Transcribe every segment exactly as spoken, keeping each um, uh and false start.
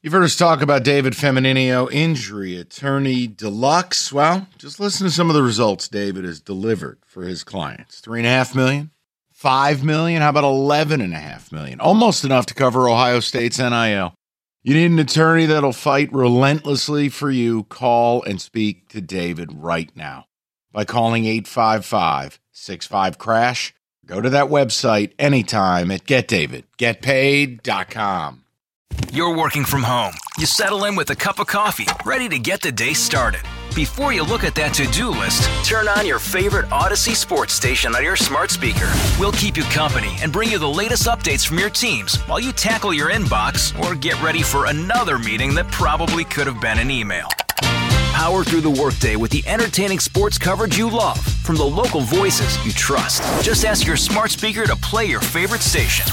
You've heard us talk about David Femininio, injury attorney deluxe. Well, just listen to some of the results David has delivered for his clients. Three and a half million, five million, how about eleven and a half million? Almost enough to cover Ohio State's N I L. You need an attorney that'll fight relentlessly for you. Call and speak to David right now by calling eight five five, six five, crash. Go to that website anytime at get david get paid dot com. You're working from home. You settle in with a cup of coffee, ready to get the day started. Before you look at that to-do list, turn on your favorite Odyssey sports station on your smart speaker. We'll keep you company and bring you the latest updates from your teams while you tackle your inbox or get ready for another meeting that probably could have been an email. Power through the workday with the entertaining sports coverage you love from the local voices you trust. Just ask your smart speaker to play your favorite station.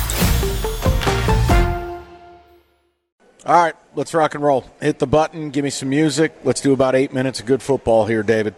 All right, let's rock and roll. Hit the button, give me some music. Let's do about eight minutes of good football here, David.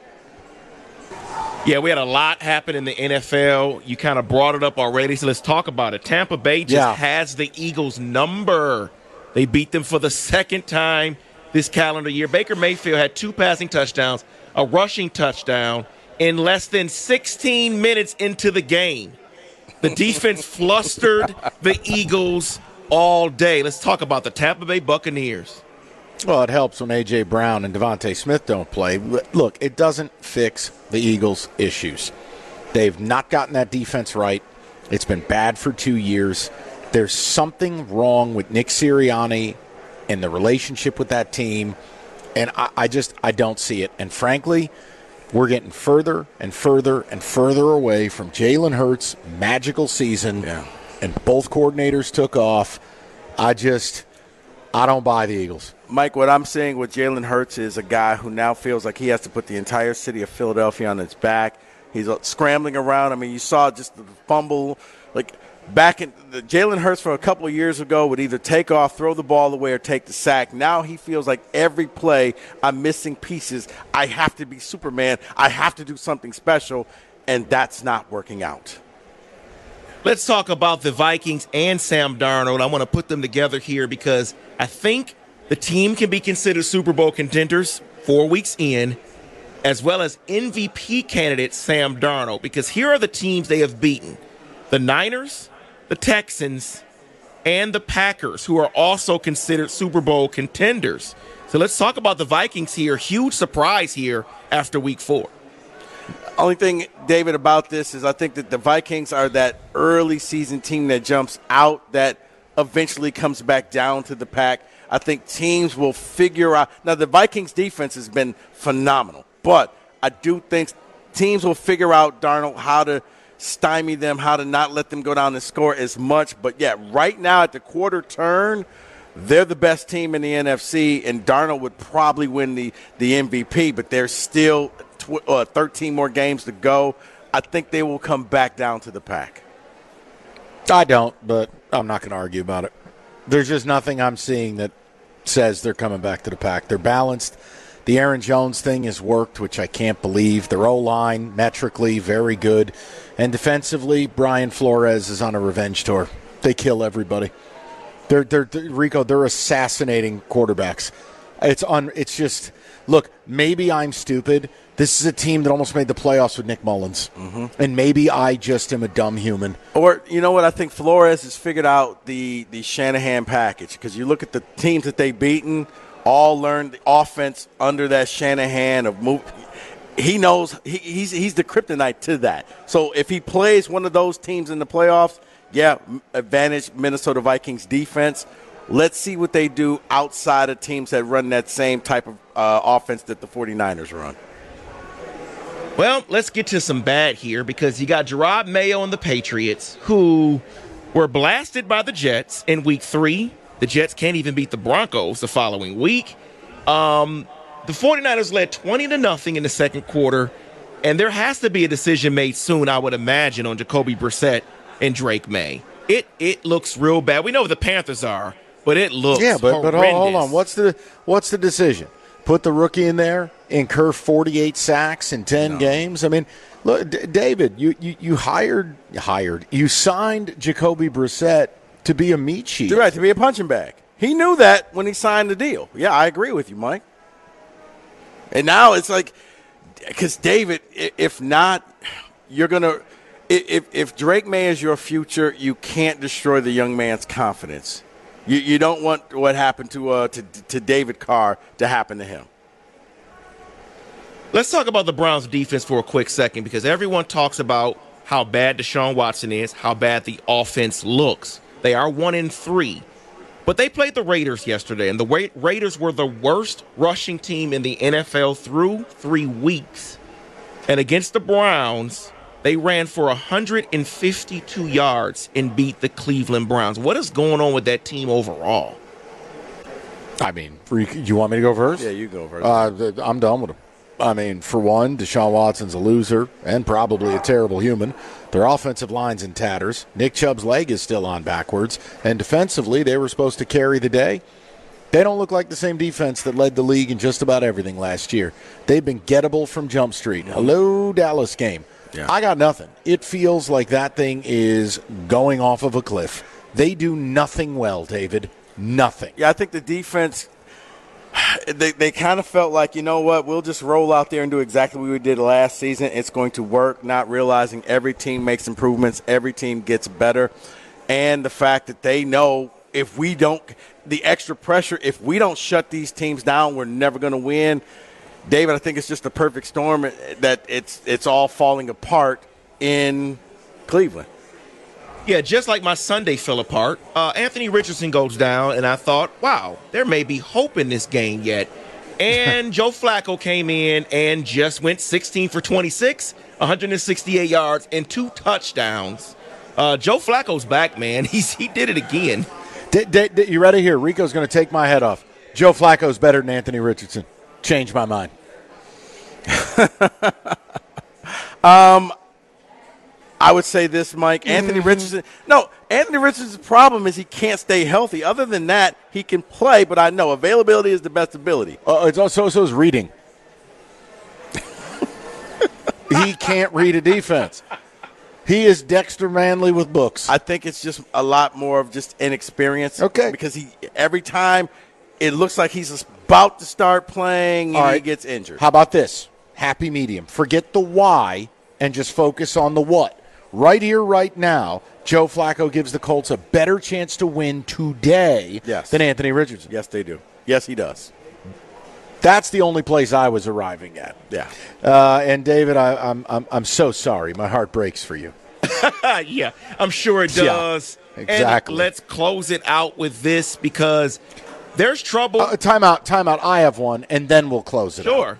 Yeah, we had a lot happen in the N F L. You kind of brought it up already, so let's talk about it. Tampa Bay just yeah. has the Eagles' number. They beat them for the second time this calendar year. Baker Mayfield had two passing touchdowns, a rushing touchdown, in less than sixteen minutes into the game. The defense flustered the Eagles all day. Let's talk about the Tampa Bay Buccaneers. Well, it helps when A J. Brown and Devontae Smith don't play. Look, it doesn't fix the Eagles' issues. They've not gotten that defense right. It's been bad for two years. There's something wrong with Nick Sirianni and the relationship with that team, and I, I just I don't see it. And frankly, we're getting further and further and further away from Jalen Hurts' magical season. Yeah. And both coordinators took off. I just, I don't buy the Eagles. Mike, what I'm saying with Jalen Hurts is a guy who now feels like he has to put the entire city of Philadelphia on his back. He's scrambling around. I mean, you saw just the fumble. Like, back in the Jalen Hurts from a couple of years ago would either take off, throw the ball away, or take the sack. Now he feels like every play I'm missing pieces. I have to be Superman. I have to do something special, and that's not working out. Let's talk about the Vikings and Sam Darnold. I want to put them together here because I think the team can be considered Super Bowl contenders four weeks in, as well as M V P candidate Sam Darnold, because here are the teams they have beaten: the Niners, the Texans, and the Packers, who are also considered Super Bowl contenders. So let's talk about the Vikings here. Huge surprise here after week four. Only thing, David, about this is I think that the Vikings are that early season team that jumps out that eventually comes back down to the pack. I think teams will figure out. Now, the Vikings defense has been phenomenal, but I do think teams will figure out, Darnold, how to stymie them, how to not let them go down and score as much. But, yeah, right now at the quarter turn, they're the best team in the N F C, and Darnold would probably win the, the M V P, but there's still tw- uh, thirteen more games to go. I think they will come back down to the pack. I don't, but I'm not going to argue about it. There's just nothing I'm seeing that says they're coming back to the pack. They're balanced. The Aaron Jones thing has worked, which I can't believe. Their O-line, metrically, very good. And defensively, Brian Flores is on a revenge tour. They kill everybody. They're, they're, they're Rico, they're assassinating quarterbacks. It's un, It's just, look, maybe I'm stupid. This is a team that almost made the playoffs with Nick Mullins. Mm-hmm. And maybe I just am a dumb human. Or, you know what, I think Flores has figured out the, the Shanahan package. Because you look at the teams that they've beaten, all learned the offense under that Shanahan of move. He knows he, he's he's the kryptonite to that. So if he plays one of those teams in the playoffs, yeah, advantage Minnesota Vikings defense. Let's see what they do outside of teams that run that same type of uh, offense that the 49ers run. Well, let's get to some bad here because you got Gerard Mayo and the Patriots, who were blasted by the Jets in week three. The Jets can't even beat the Broncos the following week. Um, the 49ers led twenty to nothing in the second quarter, and there has to be a decision made soon, I would imagine, on Jacoby Brissett and Drake May. It it looks real bad. We know what the Panthers are, but it looks yeah. But horrendous. but hold on, what's the what's the decision? Put the rookie in there, incur forty-eight sacks in ten no. games. I mean, look, D- David, you, you you hired hired you signed Jacoby Brissett to be a meat sheet, right? To be a punching bag. He knew that when he signed the deal. Yeah, I agree with you, Mike. And now it's like, because David, if not, you're going to – if if Drake May is your future, you can't destroy the young man's confidence. You you don't want what happened to uh to, to David Carr to happen to him. Let's talk about the Browns' defense for a quick second, because everyone talks about how bad Deshaun Watson is, how bad the offense looks. They are one in three. But they played the Raiders yesterday, and the Ra- Raiders were the worst rushing team in the N F L through three weeks. And against the Browns, they ran for one hundred fifty-two yards and beat the Cleveland Browns. What is going on with that team overall? I mean, you want me to go first? Yeah, you go first. Uh, I'm done with them. I mean, for one, Deshaun Watson's a loser and probably a terrible human. Their offensive line's in tatters. Nick Chubb's leg is still on backwards. And defensively, they were supposed to carry the day. They don't look like the same defense that led the league in just about everything last year. They've been gettable from Jump Street. Hello, Dallas game. Yeah. I got nothing. It feels like that thing is going off of a cliff. They do nothing well, David. Nothing. Yeah, I think the defense – They they kind of felt like, you know what, we'll just roll out there and do exactly what we did last season. It's going to work, not realizing every team makes improvements, every team gets better. And the fact that they know if we don't – the extra pressure, if we don't shut these teams down, we're never going to win. David, I think it's just the perfect storm that it's it's all falling apart in Cleveland. Yeah, just like my Sunday fell apart, uh, Anthony Richardson goes down, and I thought, wow, there may be hope in this game yet. And Joe Flacco came in and just went sixteen for twenty-six, one hundred sixty-eight yards, and two touchdowns. Uh, Joe Flacco's back, man. He's He did it again. D- d- d- you ready here? Rico's going to take my head off. Joe Flacco's better than Anthony Richardson. Change my mind. um. I would say this, Mike. Anthony mm-hmm. Richardson. No, Anthony Richardson's problem is he can't stay healthy. Other than that, he can play, but I know availability is the best ability. Uh, it's also so is reading. He can't read a defense. He is Dexter Manley with books. I think it's just a lot more of just inexperience. Okay. Because he every time it looks like he's about to start playing and right. he gets injured. How about this? Happy medium. Forget the why and just focus on the what. Right here, right now, Joe Flacco gives the Colts a better chance to win today yes. than Anthony Richardson. Yes, they do. Yes, he does. That's the only place I was arriving at. Yeah. Uh, and, David, I, I'm, I'm I'm so sorry. My heart breaks for you. Yeah, I'm sure it does. Yeah, exactly. And let's close it out with this because there's trouble. Uh, time out, time out. I have one, and then we'll close it sure. out. Sure.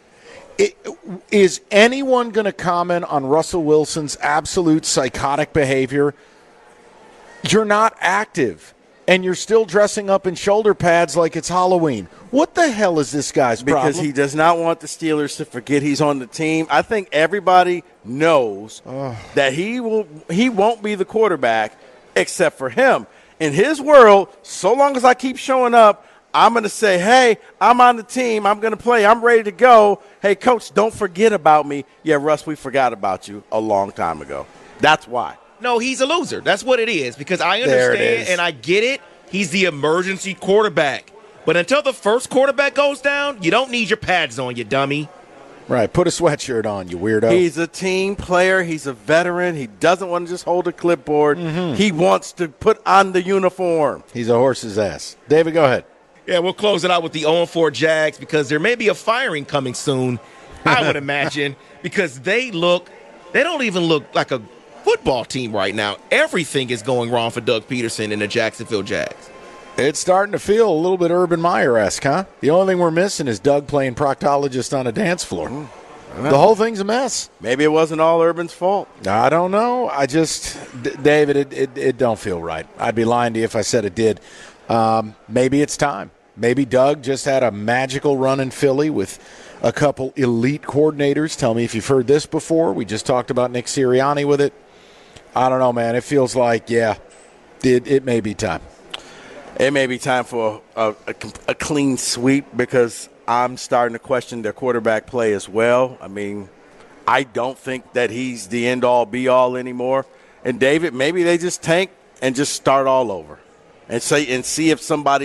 Is anyone going to comment on Russell Wilson's absolute psychotic behavior? You're not active, and you're still dressing up in shoulder pads like it's Halloween. What the hell is this guy's problem? Because he does not want the Steelers to forget he's on the team. I think everybody knows oh. that he will. He won't be the quarterback except for him. In his world, so long as I keep showing up, I'm going to say, hey, I'm on the team. I'm going to play. I'm ready to go. Hey, coach, don't forget about me. Yeah, Russ, we forgot about you a long time ago. That's why. No, he's a loser. That's what it is because I understand and I get it. He's the emergency quarterback. But until the first quarterback goes down, you don't need your pads on, you dummy. Right. Put a sweatshirt on, you weirdo. He's a team player. He's a veteran. He doesn't want to just hold a clipboard. Mm-hmm. He wants to put on the uniform. He's a horse's ass. David, go ahead. Yeah, we'll close it out with the oh and four Jags because there may be a firing coming soon, I would imagine, because they look – they don't even look like a football team right now. Everything is going wrong for Doug Peterson and the Jacksonville Jags. It's starting to feel a little bit Urban Meyer-esque, huh? The only thing we're missing is Doug playing proctologist on a dance floor. Mm, the whole thing's a mess. Maybe it wasn't all Urban's fault. I don't know. I just – David, it, it, it don't feel right. I'd be lying to you if I said it did. Um, maybe it's time. Maybe Doug just had a magical run in Philly with a couple elite coordinators. Tell me if you've heard this before. We just talked about Nick Sirianni with it. I don't know, man. It feels like, yeah, it, it may be time. It may be time for a, a, a clean sweep because I'm starting to question their quarterback play as well. I mean, I don't think that he's the end-all, be-all anymore. And, David, maybe they just tank and just start all over and say and see if somebody will –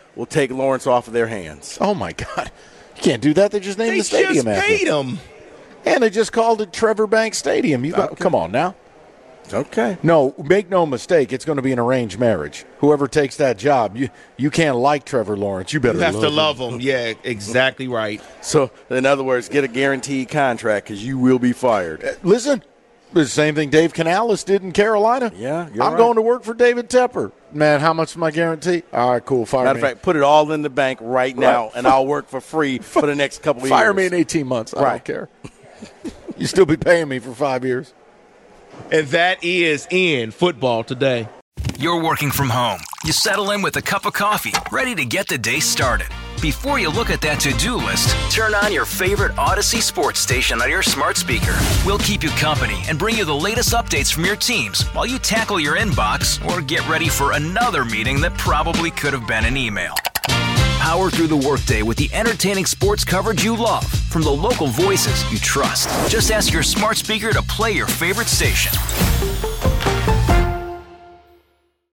will take Lawrence off of their hands. Oh, my God. You can't do that. They just named They the stadium just after paid him. And they just called it Trevor Banks Stadium. You got, Okay. Come on now. Okay. No, make no mistake. It's going to be an arranged marriage. Whoever takes that job, you you can't like Trevor Lawrence. You better You have love to him. love him. Yeah, exactly right. So, in other words, get a guaranteed contract because you will be fired. Listen, the same thing Dave Canales did in Carolina. Yeah, you're I'm right. going to work for David Tepper. Man, how much is my guarantee? All right, cool. Fire Matter me. of fact, put it all in the bank right now, Right. and I'll work for free for the next couple of years. Fire me in eighteen months. I Right. don't care. You still be paying me for five years. And that is in football today. You're working from home. You settle in with a cup of coffee, ready to get the day started. Before you look at that to-do list, turn on your favorite Odyssey sports station on your smart speaker. We'll keep you company and bring you the latest updates from your teams while you tackle your inbox or get ready for another meeting that probably could have been an email. Power through the workday with the entertaining sports coverage you love from the local voices you trust. Just ask your smart speaker to play your favorite station.